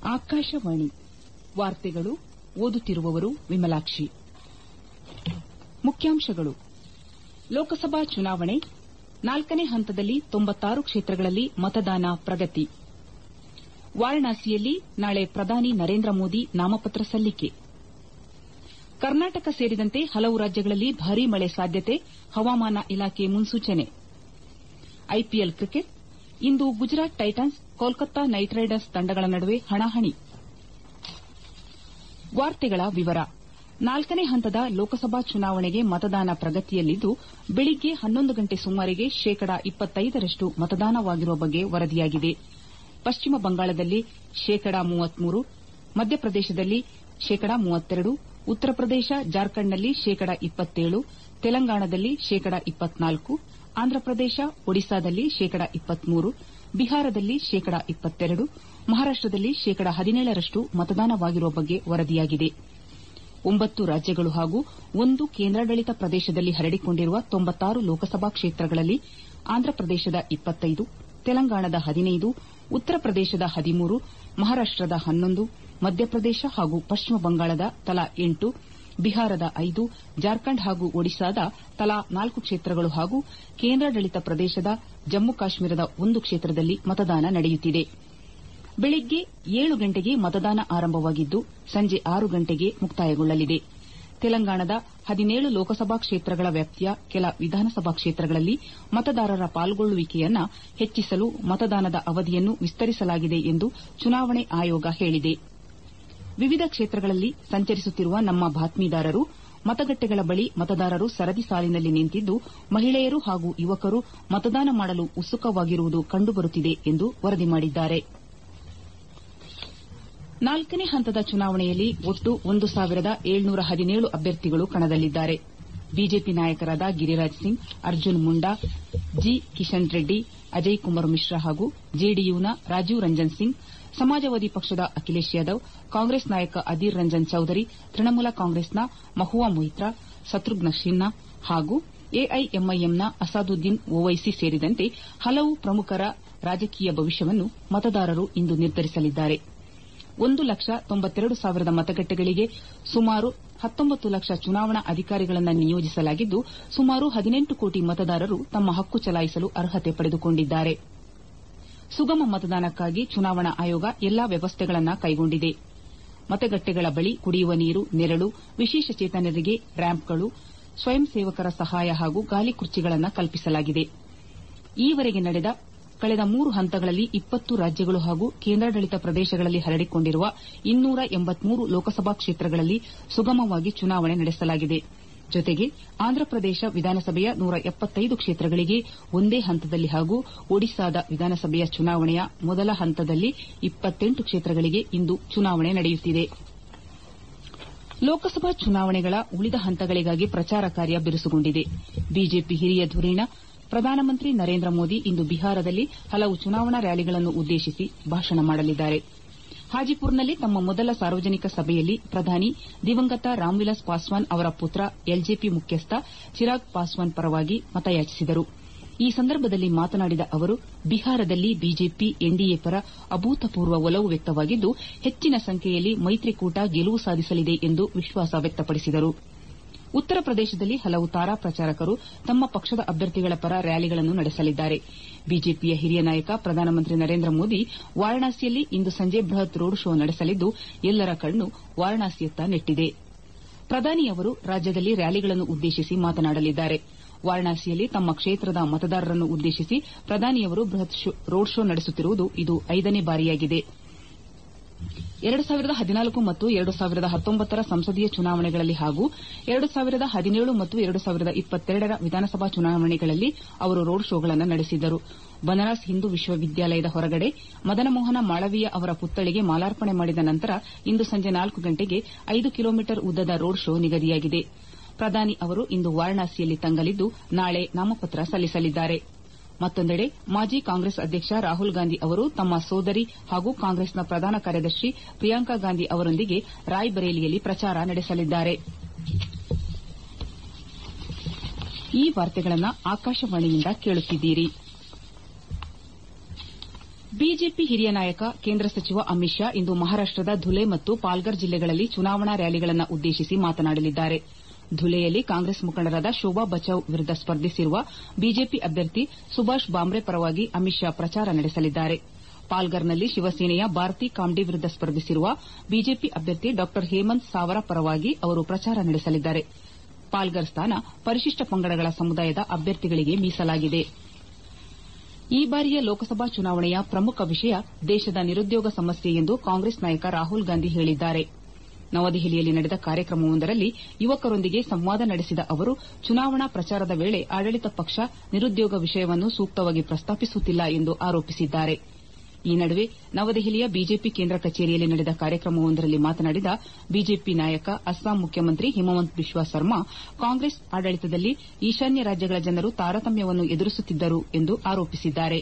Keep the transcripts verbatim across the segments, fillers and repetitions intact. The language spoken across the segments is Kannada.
ಆಕಾಶವಾಣಿ ವಾರ್ತೆಗಳು ಓದುತ್ತಿರುವವರು ವಿಮಲಾಕ್ಷಿ. ಮುಖ್ಯಾಂಶಗಳು. ಲೋಕಸಭಾ ಚುನಾವಣೆ ನಾಲ್ಕನೇ ಹಂತದಲ್ಲಿ ತೊಂಬತ್ತಾರು ಕ್ಷೇತ್ರಗಳಲ್ಲಿ ಮತದಾನ ಪ್ರಗತಿ. ವಾರಣಾಸಿಯಲ್ಲಿ ನಾಳೆ ಪ್ರಧಾನಿ ನರೇಂದ್ರ ಮೋದಿ ನಾಮಪತ್ರ ಸಲ್ಲಿಕೆ. ಕರ್ನಾಟಕ ಸೇರಿದಂತೆ ಹಲವು ರಾಜ್ಯಗಳಲ್ಲಿ ಭಾರೀ ಮಳೆ ಸಾಧ್ಯತೆ, ಹವಾಮಾನ ಇಲಾಖೆ ಮುನ್ಸೂಚನೆ. ಐಪಿಎಲ್ ಕ್ರಿಕೆಟ್ ಇಂದು Gujarat Titans Kolkata Knight Riders ತಂಡಗಳ ನಡುವೆ ಹಣಾಹಣಿ. ನಾಲ್ಕನೇ ಹಂತದ ಲೋಕಸಭಾ ಚುನಾವಣೆಗೆ ಮತದಾನ ಪ್ರಗತಿಯಲ್ಲಿದ್ದು, ಬೆಳಿಗ್ಗೆ ಹನ್ನೊಂದು ಗಂಟೆ ಸುಮಾರಿಗೆ ಶೇಕಡಾ ಇಪ್ಪತ್ತೈದರಷ್ಟು ಮತದಾನವಾಗಿರುವ ಬಗ್ಗೆ ವರದಿಯಾಗಿದೆ. ಪಶ್ಚಿಮ ಬಂಗಾಳದಲ್ಲಿ ಶೇಕಡಾ ಮೂವತ್ಮೂರು, ಮಧ್ಯಪ್ರದೇಶದಲ್ಲಿ ಶೇಕಡಾ ಮೂವತ್ತೆರಡು, ಉತ್ತರ ಪ್ರದೇಶ ಜಾರ್ಖಂಡ್ನಲ್ಲಿ ಶೇಕಡಾ ಇಪ್ಪತ್ತೇಳು, ತೆಲಂಗಾಣದಲ್ಲಿ ಶೇಕಡಾ ಇಪ್ಪತ್ನಾಲ್ಕು, ಆಂಧ್ರಪ್ರದೇಶ ಒಡಿಶಾದಲ್ಲಿ ಶೇಕಡಾ ಇಪ್ಪತ್ಮೂರು, ಬಿಹಾರದಲ್ಲಿ ಶೇಕಡಾ ಇಪ್ಪತ್ತೆರಡು, ಮಹಾರಾಷ್ಟದಲ್ಲಿ ಶೇಕಡಾ ಹದಿನೇಳರಷ್ಟು ಮತದಾನವಾಗಿರುವ ಬಗ್ಗೆ ವರದಿಯಾಗಿದೆ. ಒಂಬತ್ತು ರಾಜ್ಯಗಳು ಹಾಗೂ ಒಂದು ಕೇಂದ್ರಾಡಳಿತ ಪ್ರದೇಶದಲ್ಲಿ ಹರಡಿಕೊಂಡಿರುವ ತೊಂಬತ್ತಾರು ಲೋಕಸಭಾ ಕ್ಷೇತ್ರಗಳಲ್ಲಿ ಆಂಧ್ರಪ್ರದೇಶದ ಇಪ್ಪತ್ತೈದು, ತೆಲಂಗಾಣದ ಹದಿನೈದು, ಉತ್ತರ ಪ್ರದೇಶದ ಹದಿಮೂರು, ಮಹಾರಾಷ್ಟದ ಹನ್ನೊಂದು, ಮಧ್ಯಪ್ರದೇಶ ಹಾಗೂ ಪಶ್ಚಿಮ ಬಂಗಾಳದ ತಲಾ ಎಂಟು, ಬಿಹಾರದ ಐದು, ಜಾರ್ಖಂಡ್ ಹಾಗೂ ಒಡಿಶಾದ ತಲಾ ನಾಲ್ಕು ಕ್ಷೇತ್ರಗಳು ಹಾಗೂ ಕೇಂದ್ರಾಡಳಿತ ಪ್ರದೇಶದ ಜಮ್ಮು ಕಾಶ್ಮೀರದ ಒಂದು ಕ್ಷೇತ್ರದಲ್ಲಿ ಮತದಾನ ನಡೆಯುತ್ತಿದೆ. ಬೆಳಿಗ್ಗೆ ಏಳು ಗಂಟೆಗೆ ಮತದಾನ ಆರಂಭವಾಗಿದ್ದು, ಸಂಜೆ ಆರು ಗಂಟೆಗೆ ಮುಕ್ತಾಯಗೊಳ್ಳಲಿದೆ. ತೆಲಂಗಾಣದ ಹದಿನೇಳು ಲೋಕಸಭಾ ಕ್ಷೇತ್ರಗಳ ವ್ಯಾಪ್ತಿಯ ಕೆಲ ವಿಧಾನಸಭಾ ಕ್ಷೇತ್ರಗಳಲ್ಲಿ ಮತದಾರರ ಪಾಲ್ಗೊಳ್ಳುವಿಕೆಯನ್ನು ಹೆಚ್ಚಿಸಲು ಮತದಾನದ ಅವಧಿಯನ್ನು ವಿಸ್ತರಿಸಲಾಗಿದೆ ಎಂದು ಚುನಾವಣೆ ಆಯೋಗ ಹೇಳಿದೆ. ವಿವಿಧ ಕ್ಷೇತ್ರಗಳಲ್ಲಿ ಸಂಚರಿಸುತ್ತಿರುವ ನಮ್ಮ ಬಾತ್ಮೀದಾರರು ಮತಗಟ್ಟೆಗಳ ಬಳಿ ಮತದಾರರು ಸರದಿ ಸಾಲಿನಲ್ಲಿ ನಿಂತಿದ್ದು, ಮಹಿಳೆಯರು ಹಾಗೂ ಯುವಕರು ಮತದಾನ ಮಾಡಲು ಉತ್ಸುಕವಾಗಿರುವುದು ಕಂಡುಬರುತ್ತಿದೆ ಎಂದು ವರದಿ ಮಾಡಿದ್ದಾರೆ. ನಾಲ್ಕನೇ ಹಂತದ ಚುನಾವಣೆಯಲ್ಲಿ ಒಟ್ಟು ಒಂದು ಸಾವಿರದ ಏಳ್ನೂರ ಹದಿನೇಳು ಅಭ್ಯರ್ಥಿಗಳು ಕಣದಲ್ಲಿದ್ದಾರೆ. ಬಿಜೆಪಿ ನಾಯಕರಾದ ಗಿರಿರಾಜ್ ಸಿಂಗ್, ಅರ್ಜುನ್ ಮುಂಡಾ, ಜಿ ಕಿಶನ್ ರೆಡ್ಡಿ, ಅಜಯ್ ಕುಮಾರ್ ಮಿಶ್ರಾ ಹಾಗೂ ಜೆಡಿಯುನ ರಾಜೀವ್ ರಂಜನ್ ಸಿಂಗ್, ಸಮಾಜವಾದಿ ಪಕ್ಷದ ಅಖಿಲೇಶ್ ಯಾದವ್, ಕಾಂಗ್ರೆಸ್ ನಾಯಕ ಅಧೀರ್ ರಂಜನ್ ಚೌಧರಿ, ತೃಣಮೂಲ ಕಾಂಗ್ರೆಸ್ನ ಮಹುವಾ ಮೊಯಿತ್ರಾ, ಶತ್ರುಘ್ನ ಸಿನ್ಹಾ ಹಾಗೂ ಎಐಎಂಐಎಂನ ಅಸಾದುದ್ದೀನ್ ಓವೈಸಿ ಸೇರಿದಂತೆ ಹಲವು ಪ್ರಮುಖರ ರಾಜಕೀಯ ಭವಿಷ್ಯವನ್ನು ಮತದಾರರು ಇಂದು ನಿರ್ಧರಿಸಲಿದ್ದಾರೆ. ಒಂದು ಲಕ್ಷ ತೊಂಬತ್ತೆರಡು ಸಾವಿರದ ಮತಗಟ್ಟೆಗಳಿಗೆ ಸುಮಾರು ಹತ್ತೊಂಬತ್ತು ಲಕ್ಷ ಚುನಾವಣಾ ಅಧಿಕಾರಿಗಳನ್ನು ನಿಯೋಜಿಸಲಾಗಿದ್ದು, ಸುಮಾರು ಹದಿನೆಂಟು ಕೋಟಿ ಮತದಾರರು ತಮ್ಮ ಹಕ್ಕು ಚಲಾಯಿಸಲು ಅರ್ಹತೆ ಪಡೆದುಕೊಂಡಿದ್ದಾರೆ. ಸುಗಮ ಮತದಾನಕ್ಕಾಗಿ ಚುನಾವಣಾ ಆಯೋಗ ಎಲ್ಲಾ ವ್ಯವಸ್ಥೆಗಳನ್ನು ಕೈಗೊಂಡಿದೆ. ಮತಗಟ್ಟೆಗಳ ಬಳಿ ಕುಡಿಯುವ ನೀರು, ನೆರಳು, ವಿಶೇಷಚೇತನರಿಗೆ ರ್ಯಾಂಪ್ಗಳು, ಸ್ವಯಂ ಸೇವಕರ ಸಹಾಯ ಹಾಗೂ ಗಾಲಿ ಕುರ್ಚಿಗಳನ್ನು ಕಲ್ಪಿಸಲಾಗಿದೆ. ಈವರೆಗೆ ನಡೆದ ಕಳೆದ ಮೂರು ಹಂತಗಳಲ್ಲಿ ಇಪ್ಪತ್ತು ರಾಜ್ಯಗಳು ಹಾಗೂ ಕೇಂದ್ರಾಡಳಿತ ಪ್ರದೇಶಗಳಲ್ಲಿ ಹರಡಿಕೊಂಡಿರುವ ಇನ್ನೂರ ಎಂಬತ್ಮೂರು ಲೋಕಸಭಾ ಕ್ಷೇತ್ರಗಳಲ್ಲಿ ಸುಗಮವಾಗಿ ಚುನಾವಣೆ ನಡೆಸಲಾಗಿದೆ. ಜೊತೆಗೆ ಆಂಧ್ರಪ್ರದೇಶ ವಿಧಾನಸಭೆಯ ನೂರ ಎಪ್ಪತ್ತೈದು ಕ್ಷೇತ್ರಗಳಿಗೆ ಒಂದೇ ಹಂತದಲ್ಲಿ ಹಾಗೂ ಒಡಿಶಾದ ವಿಧಾನಸಭೆಯ ಚುನಾವಣೆಯ ಮೊದಲ ಹಂತದಲ್ಲಿ ಇಪ್ಪತ್ತೆಂಟು ಕ್ಷೇತ್ರಗಳಿಗೆ ಇಂದು ಚುನಾವಣೆ ನಡೆಯುತ್ತಿದೆ. ಲೋಕಸಭಾ ಚುನಾವಣೆಗಳ ಉಳಿದ ಹಂತಗಳಿಗಾಗಿ ಪ್ರಚಾರ ಕಾರ್ಯ ಬಿರುಸುಗೊಂಡಿದೆ. ಬಿಜೆಪಿ ಹಿರಿಯ ಧುರೀಣ ಪ್ರಧಾನಮಂತ್ರಿ ನರೇಂದ್ರ ಮೋದಿ ಇಂದು ಬಿಹಾರದಲ್ಲಿ ಹಲವು ಚುನಾವಣಾ ರ್ಯಾಲಿಗಳನ್ನು ಉದ್ದೇಶಿಸಿ ಭಾಷಣ ಮಾಡಲಿದ್ದಾರೆ. ಹಾಜಿಪುರ್ನಲ್ಲಿ ತಮ್ಮ ಮೊದಲ ಸಾರ್ವಜನಿಕ ಸಭೆಯಲ್ಲಿ ಪ್ರಧಾನಿ ದಿವಂಗತ ರಾಮ್ವಿಲಾಸ್ ಪಾಸ್ವಾನ್ ಅವರ ಪುತ್ರ ಎಲ್ಜೆಪಿ ಮುಖ್ಯಸ್ಥ ಚಿರಾಗ್ ಪಾಸ್ವಾನ್ ಪರವಾಗಿ ಮತಯಾಚಿಸಿದರು. ಈ ಸಂದರ್ಭದಲ್ಲಿ ಮಾತನಾಡಿದ ಅವರು, ಬಿಹಾರದಲ್ಲಿ ಬಿಜೆಪಿ ಎನ್ಡಿಎ ಪರ ಅಭೂತಪೂರ್ವ ಒಲವು ವ್ಯಕ್ತವಾಗಿದ್ದು, ಹೆಚ್ಚಿನ ಸಂಖ್ಯೆಯಲ್ಲಿ ಮೈತ್ರಿಕೂಟ ಗೆಲುವು ಸಾಧಿಸಲಿದೆ ಎಂದು ವಿಶ್ವಾಸ ವ್ಯಕ್ತಪಡಿಸಿದರು. ಉತ್ತರ ಪ್ರದೇಶದಲ್ಲಿ ಹಲವು ತಾರಾ ಪ್ರಚಾರಕರು ತಮ್ಮ ಪಕ್ಷದ ಅಭ್ಯರ್ಥಿಗಳ ಪರ ರ್ಯಾಲಿಗಳನ್ನು ನಡೆಸಲಿದ್ದಾರೆ. ಬಿಜೆಪಿಯ ಹಿರಿಯ ನಾಯಕ ಪ್ರಧಾನಮಂತ್ರಿ ನರೇಂದ್ರ ಮೋದಿ ವಾರಣಾಸಿಯಲ್ಲಿ ಇಂದು ಸಂಜೆ ಬೃಹತ್ ರೋಡ್ ಶೋ ನಡೆಸಲಿದ್ದು, ಎಲ್ಲರ ಕಣ್ಣು ವಾರಣಾಸಿಯತ್ತ ನೆಟ್ಟಿದೆ. ಪ್ರಧಾನಿ ಅವರು ರಾಜ್ಯದಲ್ಲಿ ರ್ಯಾಲಿಗಳನ್ನು ಉದ್ದೇಶಿಸಿ ಮಾತನಾಡಲಿದ್ದಾರೆ. ವಾರಣಾಸಿಯಲ್ಲಿ ತಮ್ಮ ಕ್ಷೇತ್ರದ ಮತದಾರರನ್ನು ಉದ್ದೇಶಿಸಿ ಪ್ರಧಾನಿಯವರು ಬೃಹತ್ ರೋಡ್ ಶೋ ನಡೆಸುತ್ತಿರುವುದು ಇದು ಐದನೇ ಬಾರಿಯಾಗಿದೆ. ಎರಡು ಸಾವಿರದ ಹದಿನಾಲ್ಕು ಮತ್ತು ಎರಡು ಸಾವಿರದ ಹತ್ತೊಂಬತ್ತರ ಸಂಸದೀಯ ಚುನಾವಣೆಗಳಲ್ಲಿ ಹಾಗೂ ಎರಡು ಸಾವಿರದ ಹದಿನೇಳು ಮತ್ತು ಎರಡು ಸಾವಿರದ ಇಪ್ಪತ್ತೆರಡರ ವಿಧಾನಸಭಾ ಚುನಾವಣೆಗಳಲ್ಲಿ ಅವರು ರೋಡ್ ಶೋಗಳನ್ನು ನಡೆಸಿದ್ದರು. ಬನಾರಸ್ ಹಿಂದೂ ವಿಶ್ವವಿದ್ಯಾಲಯದ ಹೊರಗಡೆ ಮದನಮೋಹನ ಮಾಳವೀಯ ಅವರ ಪುತ್ಥಳಿಗೆ ಮಾಲಾರ್ಪಣೆ ಮಾಡಿದ ನಂತರ ಇಂದು ಸಂಜೆ ನಾಲ್ಕು ಗಂಟೆಗೆ ಐದು ಕಿಲೋಮೀಟರ್ ಉದ್ದದ ರೋಡ್ ಶೋ ನಿಗದಿಯಾಗಿದೆ. ಪ್ರಧಾನಿ ಅವರು ಇಂದು ವಾರಣಾಸಿಯಲ್ಲಿ ತಂಗಲಿದ್ದು, ನಾಳೆ ನಾಮಪತ್ರ ಸಲ್ಲಿಸಲಿದ್ದಾರೆ. ಮತ್ತೊಂದೆಡೆ ಮಾಜಿ ಕಾಂಗ್ರೆಸ್ ಅಧ್ಯಕ್ಷ ರಾಹುಲ್ ಗಾಂಧಿ ಅವರು ತಮ್ಮ ಸೋದರಿ ಹಾಗೂ ಕಾಂಗ್ರೆಸ್ನ ಪ್ರಧಾನ ಕಾರ್ಯದರ್ಶಿ ಪ್ರಿಯಾಂಕಾ ಗಾಂಧಿ ಅವರೊಂದಿಗೆ ರಾಯ್ಬರೇಲಿಯಲ್ಲಿ ಪ್ರಚಾರ ನಡೆಸಲಿದ್ದಾರೆ. ಈ ವಾರ್ತೆಗಳನ್ನು ಆಕಾಶವಾಣಿಯಿಂದ ಕೇಳುತ್ತಿದ್ದೀರಿ. ಬಿಜೆಪಿ ಹಿರಿಯ ನಾಯಕ ಕೇಂದ್ರ ಸಚಿವ ಅಮಿತ್ ಶಾ ಇಂದು ಮಹಾರಾಷ್ಟದ ಧುಲೆ ಮತ್ತು ಪಾಲ್ಗರ್ ಜಿಲ್ಲೆಗಳಲ್ಲಿ ಚುನಾವಣಾ ರ್ಯಾಲಿಗಳನ್ನು ಉದ್ದೇಶಿಸಿ ಮಾತನಾಡಲಿದ್ದಾರೆ. ಧುಲೆಯಲ್ಲಿ ಕಾಂಗ್ರೆಸ್ ಮುಖಂಡರಾದ ಶೋಭಾ ಬಚೌ ವಿರುದ್ದ ಸ್ಪರ್ಧಿಸಿರುವ ಬಿಜೆಪಿ ಅಭ್ಯರ್ಥಿ ಸುಭಾಷ್ ಬಾಮ್ರೆ ಪರವಾಗಿ ಅಮಿತ್ ಶಾ ಪ್ರಚಾರ ನಡೆಸಲಿದ್ದಾರೆ. ಪಾಲ್ಗರ್ನಲ್ಲಿ ಶಿವಸೇನೆಯ ಭಾರತಿ ಕಾಮ್ಡಿ ವಿರುದ್ದ ಸ್ಪರ್ಧಿಸಿರುವ ಬಿಜೆಪಿ ಅಭ್ಯರ್ಥಿ ಡಾ ಹೇಮಂತ್ ಸಾವರ ಪರವಾಗಿ ಅವರು ಪ್ರಚಾರ ನಡೆಸಲಿದ್ದಾರೆ. ಪಾಲ್ಗರ್ ಸ್ಥಾನ ಪರಿಶಿಷ್ಟ ಪಂಗಡಗಳ ಸಮುದಾಯದ ಅಭ್ಯರ್ಥಿಗಳಿಗೆ ಮೀಸಲಾಗಿದೆ. ಈ ಬಾರಿಯ ಲೋಕಸಭಾ ಚುನಾವಣೆಯ ಪ್ರಮುಖ ವಿಷಯ ದೇಶದ ನಿರುದ್ಯೋಗ ಸಮಸ್ಯೆ ಎಂದು ಕಾಂಗ್ರೆಸ್ ನಾಯಕ ರಾಹುಲ್ ಗಾಂಧಿ ಹೇಳಿದ್ದಾರೆ. ನವದೆಹಲಿಯಲ್ಲಿ ನಡೆದ ಕಾರ್ಯಕ್ರಮವೊಂದರಲ್ಲಿ ಯುವಕರೊಂದಿಗೆ ಸಂವಾದ ನಡೆಸಿದ ಅವರು ಚುನಾವಣಾ ಪ್ರಚಾರದ ವೇಳೆ ಆಡಳಿತ ಪಕ್ಷ ನಿರುದ್ಯೋಗ ವಿಷಯವನ್ನು ಸೂಕ್ತವಾಗಿ ಪ್ರಸ್ತಾಪಿಸುತ್ತಿಲ್ಲ ಎಂದು ಆರೋಪಿಸಿದ್ದಾರೆ. ಈ ನಡುವೆ ನವದೆಹಲಿಯ ಬಿಜೆಪಿ ಕೇಂದ್ರ ಕಚೇರಿಯಲ್ಲಿ ನಡೆದ ಕಾರ್ಯಕ್ರಮವೊಂದರಲ್ಲಿ ಮಾತನಾಡಿದ ಬಿಜೆಪಿ ನಾಯಕ ಅಸ್ಸಾಂ ಮುಖ್ಯಮಂತ್ರಿ ಹಿಮವಂತ್ ಬಿಶ್ವಾ ಸರ್ಮಾ ಕಾಂಗ್ರೆಸ್ ಆಡಳಿತದಲ್ಲಿ ಈಶಾನ್ಯ ರಾಜ್ಯಗಳ ಜನರು ತಾರತಮ್ಯವನ್ನು ಎದುರಿಸುತ್ತಿದ್ದರು ಎಂದು ಆರೋಪಿಸಿದ್ದಾರೆ.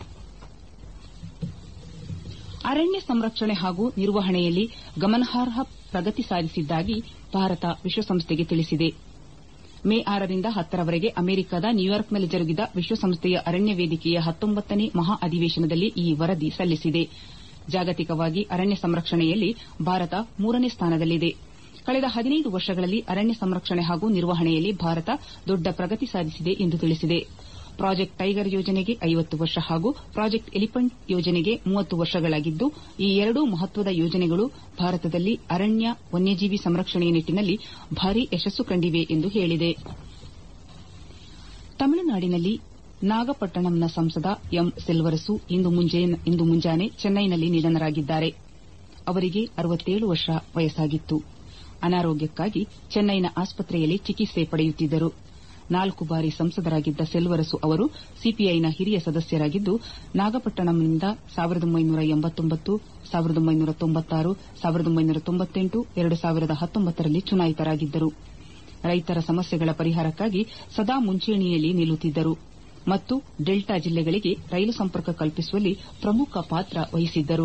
ಅರಣ್ಯ ಸಂರಕ್ಷಣೆ ಹಾಗೂ ನಿರ್ವಹಣೆಯಲ್ಲಿ ಗಮನಾರ್ಹ ಪ್ರಗತಿ ಸಾಧಿಸಿದ್ದಾಗಿ ಭಾರತ ವಿಶ್ವಸಂಸ್ಥೆಗೆ ತಿಳಿಸಿದೆ. ಮೇ ಆರರಿಂದ ಹತ್ತರವರೆಗೆ ಅಮೆರಿಕದ ನ್ಯೂಯಾರ್ಕ್ನಲ್ಲಿ ಜರುಗಿದ ವಿಶ್ವಸಂಸ್ಥೆಯ ಅರಣ್ಯ ವೇದಿಕೆಯ ಹತ್ತೊಂಬತ್ತನೇ ಮಹಾ ಅಧಿವೇಶನದಲ್ಲಿ ಈ ವರದಿ ಸಲ್ಲಿಸಿದೆ. ಜಾಗತಿಕವಾಗಿ ಅರಣ್ಯ ಸಂರಕ್ಷಣೆಯಲ್ಲಿ ಭಾರತ ಮೂರನೇ ಸ್ಥಾನದಲ್ಲಿದೆ. ಕಳೆದ ಹದಿನೈದು ವರ್ಷಗಳಲ್ಲಿ ಅರಣ್ಯ ಸಂರಕ್ಷಣೆ ಹಾಗೂ ನಿರ್ವಹಣೆಯಲ್ಲಿ ಭಾರತ ದೊಡ್ಡ ಪ್ರಗತಿ ಸಾಧಿಸಿದೆ ಎಂದು ತಿಳಿಸಿದೆ. ಪ್ರಾಜೆಕ್ಟ್ ಟೈಗರ್ ಯೋಜನೆಗೆ ಐವತ್ತು ವರ್ಷ ಹಾಗೂ ಪ್ರಾಜೆಕ್ಟ್ ಎಲಿಫೆಂಟ್ ಯೋಜನೆಗೆ ಮೂವತ್ತು ವರ್ಷಗಳಾಗಿದ್ದು ಈ ಎರಡೂ ಮಹತ್ವದ ಯೋಜನೆಗಳು ಭಾರತದಲ್ಲಿ ಅರಣ್ಯ ವನ್ಯಜೀವಿ ಸಂರಕ್ಷಣೆಯ ನಿಟ್ಟಿನಲ್ಲಿ ಭಾರೀ ಯಶಸ್ಸು ಕಂಡಿವೆ ಎಂದು ಹೇಳಿದೆ. ತಮಿಳುನಾಡಿನಲ್ಲಿ ನಾಗಪಟ್ಟಣಂನ ಸಂಸದ ಎಂ ಸೆಲ್ವರಸು ಇಂದು ಮುಂಜಾನೆ ಚೆನ್ನೈನಲ್ಲಿ ನಿಧನರಾಗಿದ್ದಾರೆ. ಅವರಿಗೆ ಅರವತ್ತೇಳು ವರ್ಷ ವಯಸ್ಸಾಗಿತ್ತು. ಅನಾರೋಗ್ಯಕ್ಕಾಗಿ ಚೆನ್ನೈನ ಆಸ್ಪತ್ರೆಯಲ್ಲಿ ಚಿಕಿತ್ಸೆ ಪಡೆಯುತ್ತಿದ್ದರು. ನಾಲ್ಕು ಬಾರಿ ಸಂಸದರಾಗಿದ್ದ ಸೆಲ್ವರಸು ಅವರು ಸಿಪಿಐನ ಹಿರಿಯ ಸದಸ್ಯರಾಗಿದ್ದು ನಾಗಪಟ್ಟಣಂನಿಂದ ಸಾವಿರದ ಒಂಬೈನೂರ ಎಂಬತ್ತೊಂಬತ್ತು ಸಾವಿರದ ಒಂಬೈನೂರ ತೊಂಬತ್ತಾರು ಸಾವಿರದ ಒಂಬೈನೂರ ತೊಂಬತ್ತೆಂಟು ಎರಡು ಸಾವಿರದ ಹತ್ತೊಂಬತ್ತರಲ್ಲಿ ಚುನಾಯಿತರಾಗಿದ್ದರು. ರೈತರ ಸಮಸ್ಯೆಗಳ ಪರಿಹಾರಕ್ಕಾಗಿ ಸದಾ ಮುಂಚೂಣಿಯಲ್ಲಿ ನಿಲ್ಲುತ್ತಿದ್ದರು ಮತ್ತು ಡೆಲ್ಟಾ ಜಿಲ್ಲೆಗಳಿಗೆ ರೈಲು ಸಂಪರ್ಕ ಕಲ್ಪಿಸುವಲ್ಲಿ ಪ್ರಮುಖ ಪಾತ್ರ ವಹಿಸಿದ್ದರು.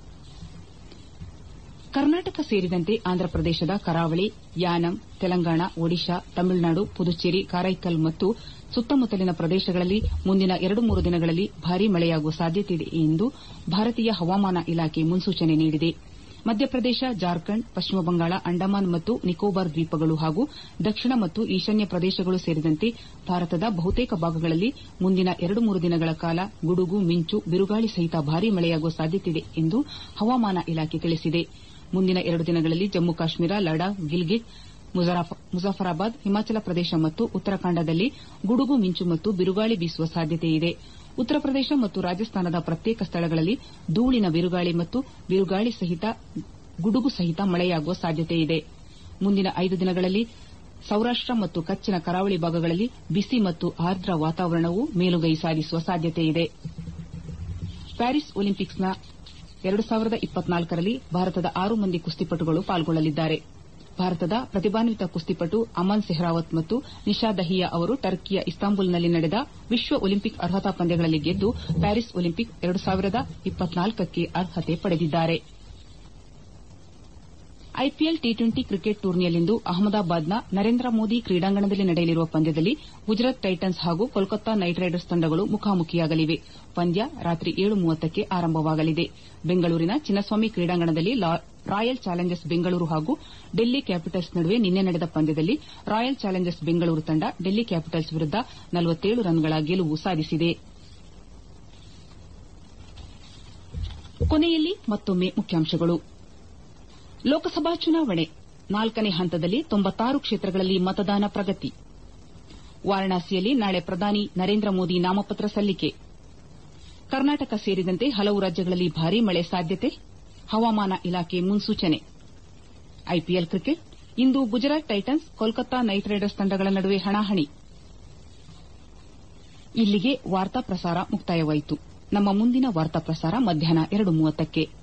ಕರ್ನಾಟಕ ಸೇರಿದಂತೆ ಆಂಧ್ರಪ್ರದೇಶದ ಕರಾವಳಿ, ಯಾನಂ, ತೆಲಂಗಾಣ, ಒಡಿಶಾ, ತಮಿಳುನಾಡು, ಪುದುಚೇರಿ, ಕಾರೈಕಲ್ ಮತ್ತು ಸುತ್ತಮುತ್ತಲಿನ ಪ್ರದೇಶಗಳಲ್ಲಿ ಮುಂದಿನ ಎರಡು ಮೂರು ದಿನಗಳಲ್ಲಿ ಭಾರೀ ಮಳೆಯಾಗುವ ಸಾಧ್ಯತೆಯಿದೆ ಎಂದು ಭಾರತೀಯ ಹವಾಮಾನ ಇಲಾಖೆ ಮುನ್ಸೂಚನೆ ನೀಡಿದೆ. ಮಧ್ಯಪ್ರದೇಶ, ಜಾರ್ಖಂಡ್, ಪಶ್ಚಿಮ ಬಂಗಾಳ, ಅಂಡಮಾನ್ ಮತ್ತು ನಿಕೋಬಾರ್ ದ್ವೀಪಗಳು ಹಾಗೂ ದಕ್ಷಿಣ ಮತ್ತು ಈಶಾನ್ಯ ಪ್ರದೇಶಗಳು ಸೇರಿದಂತೆ ಭಾರತದ ಬಹುತೇಕ ಭಾಗಗಳಲ್ಲಿ ಮುಂದಿನ ಎರಡು ಮೂರು ದಿನಗಳ ಕಾಲ ಗುಡುಗು, ಮಿಂಚು, ಬಿರುಗಾಳಿ ಸಹಿತ ಭಾರೀ ಮಳೆಯಾಗುವ ಸಾಧ್ಯತೆಯಿದೆ ಎಂದು ಹವಾಮಾನ ಇಲಾಖೆ ತಿಳಿಸಿದೆ. ಮುಂದಿನ ಎರಡು ದಿನಗಳಲ್ಲಿ ಜಮ್ಮು ಕಾಶ್ಮೀರ, ಲಡಾಖ್, ಗಿಲ್ಗಿಟ್, ಮುಜಾಫರಾಬಾದ್, ಹಿಮಾಚಲ ಪ್ರದೇಶ ಮತ್ತು ಉತ್ತರಾಖಂಡದಲ್ಲಿ ಗುಡುಗು, ಮಿಂಚು ಮತ್ತು ಬಿರುಗಾಳಿ ಬೀಸುವ ಸಾಧ್ಯತೆಯಿದೆ. ಉತ್ತರ ಪ್ರದೇಶ ಮತ್ತು ರಾಜಸ್ಥಾನದ ಪ್ರತ್ಯೇಕ ಸ್ಥಳಗಳಲ್ಲಿ ಧೂಳಿನ ಬಿರುಗಾಳಿ ಮತ್ತು ಬಿರುಗಾಳಿ ಸಹಿತ ಗುಡುಗು ಸಹಿತ ಮಳೆಯಾಗುವ ಸಾಧ್ಯತೆಯಿದೆ. ಮುಂದಿನ ಐದು ದಿನಗಳಲ್ಲಿ ಸೌರಾಷ್ಟ ಮತ್ತು ಕಚ್ಚಿನ ಕರಾವಳಿ ಭಾಗಗಳಲ್ಲಿ ಬಿಸಿ ಮತ್ತು ಆರ್ದ್ರ ವಾತಾವರಣವು ಮೇಲುಗೈ ಸಾಧಿಸುವ ಸಾಧ್ಯತೆಯಿದೆ. ಪ್ಯಾರಿಸ್ ಒಲಿಂಪಿಕ್ಸ್ನ ಎರಡು ಸಾವಿರದ ಇಪ್ಪತ್ನಾಲ್ಕರಲ್ಲಿ ಭಾರತದ ಆರು ಮಂದಿ ಕುಸ್ತಿಪಟುಗಳು ಪಾಲ್ಗೊಳ್ಳಲಿದ್ದಾರೆ. ಭಾರತದ ಪ್ರತಿಭಾನ್ವಿತ ಕುಸ್ತಿಪಟು ಅಮನ್ ಸೆಹ್ರಾವತ್ ಮತ್ತು ನಿಶಾ ದಹಿಯಾ ಅವರು ಟರ್ಕಿಯ ಇಸ್ತಾಂಬುಲ್ನಲ್ಲಿ ನಡೆದ ವಿಶ್ವ ಒಲಿಂಪಿಕ್ ಅರ್ಹತಾ ಪಂದ್ಯಗಳಲ್ಲಿ ಗೆದ್ದು ಪ್ಯಾರಿಸ್ ಒಲಿಂಪಿಕ್ ಎರಡು ಸಾವಿರದ ಇಪ್ಪತ್ನಾಲ್ಕಕ್ಕೆ ಅರ್ಹತೆ ಪಡೆದಿದ್ದಾರೆ. ಐಪಿಎಲ್ ಟಿ ಟ್ವೆಂಟಿ ಕ್ರಿಕೆಟ್ ಟೂರ್ನಿಯಲ್ಲಿಂದು ಅಹಮದಾಬಾದ್ನ ನರೇಂದ್ರ ಮೋದಿ ಕ್ರೀಡಾಂಗಣದಲ್ಲಿ ನಡೆಯಲಿರುವ ಪಂದ್ಯದಲ್ಲಿ ಗುಜರಾತ್ ಟೈಟನ್ಸ್ ಹಾಗೂ ಕೋಲ್ಕತ್ತಾ ನೈಟ್ ರೈಡರ್ಸ್ ತಂಡಗಳು ಮುಖಾಮುಖಿಯಾಗಲಿವೆ. ಪಂದ್ಯ ರಾತ್ರಿ ಏಳು ಮೂವತ್ತಕ್ಕೆ ಆರಂಭವಾಗಲಿದೆ. ಬೆಂಗಳೂರಿನ ಚಿನ್ನಸ್ವಾಮಿ ಕ್ರೀಡಾಂಗಣದಲ್ಲಿ ರಾಯಲ್ ಚಾಲೆಂಜರ್ಸ್ ಬೆಂಗಳೂರು ಹಾಗೂ ಡೆಲ್ಲಿ ಕ್ಯಾಪಿಟಲ್ಸ್ ನಡುವೆ ನಿನ್ನೆ ನಡೆದ ಪಂದ್ಯದಲ್ಲಿ ರಾಯಲ್ ಚಾಲೆಂಜರ್ಸ್ ಬೆಂಗಳೂರು ತಂಡ ಡೆಲ್ಲಿ ಕ್ಯಾಪಿಟಲ್ಸ್ ವಿರುದ್ದ ನಲವತ್ತೇಳು ರನ್ಗಳ ಗೆಲುವು ಸಾಧಿಸಿದೆ. ಕೊನೆಯಲ್ಲಿ ಮತ್ತೊಮ್ಮೆ ಮುಖ್ಯಾಂಶಗಳು. ಲೋಕಸಭಾ ಚುನಾವಣೆ ನಾಲ್ಕನೇ ಹಂತದಲ್ಲಿ ತೊಂಬತ್ತಾರು ಕ್ಷೇತ್ರಗಳಲ್ಲಿ ಮತದಾನ ಪ್ರಗತಿ. ವಾರಣಾಸಿಯಲ್ಲಿ ನಾಳೆ ಪ್ರಧಾನಿ ನರೇಂದ್ರ ಮೋದಿ ನಾಮಪತ್ರ ಸಲ್ಲಿಕೆ. ಕರ್ನಾಟಕ ಸೇರಿದಂತೆ ಹಲವು ರಾಜ್ಯಗಳಲ್ಲಿ ಭಾರೀ ಮಳೆ ಸಾಧ್ಯತೆ, ಹವಾಮಾನ ಇಲಾಖೆ ಮುನ್ಸೂಚನೆ. ಐಪಿಎಲ್ ಕ್ರಿಕೆಟ್ ಇಂದು Gujarat Titans Kolkata Knight Riders ತಂಡಗಳ ನಡುವೆ ಹಣಾಹಣಿ. ಇಲ್ಲಿಗೆ ವಾರ್ತಾ ಪ್ರಸಾರ ಮುಕ್ತಾಯವಾಯಿತು. ನಮ್ಮ ಮುಂದಿನ ವಾರ್ತಾ ಪ್ರಸಾರ ಮಧ್ಯಾಹ್ನ ಎರಡು ಮೂವತ್ತಕ್ಕೆ.